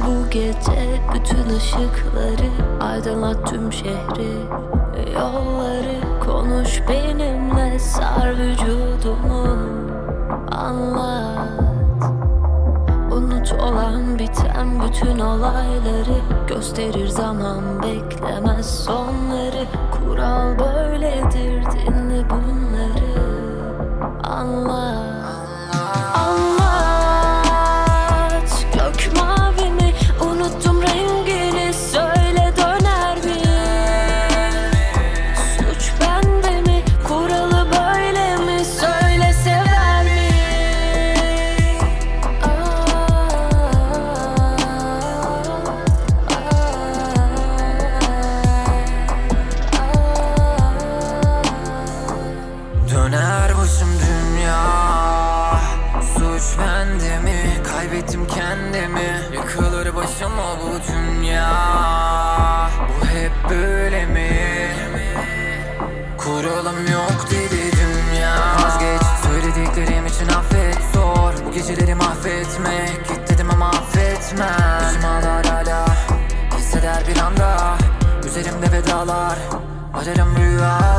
bu gece bütün ışıkları, aydınlat tüm şehri, yolları. Konuş benimle, sar vücudumu, anlat. Unut olan biten bütün olayları, gösterir zaman beklemez sonları. Kural böyledir, dinle bunları, anlat. Anlat, gök mavi mi? Unuttum rengini, söyle döner mi? Suç bende mi? Kuralı böyle mi? Söyle sever mi? Döner başım dünya, suç bende mi? Kaybettim kendimi, yıkılır başıma bu dünya. Bu hep böyle mi? Kuralım yok dedi dünya. Vazgeç, söylediklerim için affet, zor bu geceleri mahvetmek. Git dedim ama affetmem. İçim ağlar hala, hisseder bir anda. Üzerimde vedalar, ararım rüya.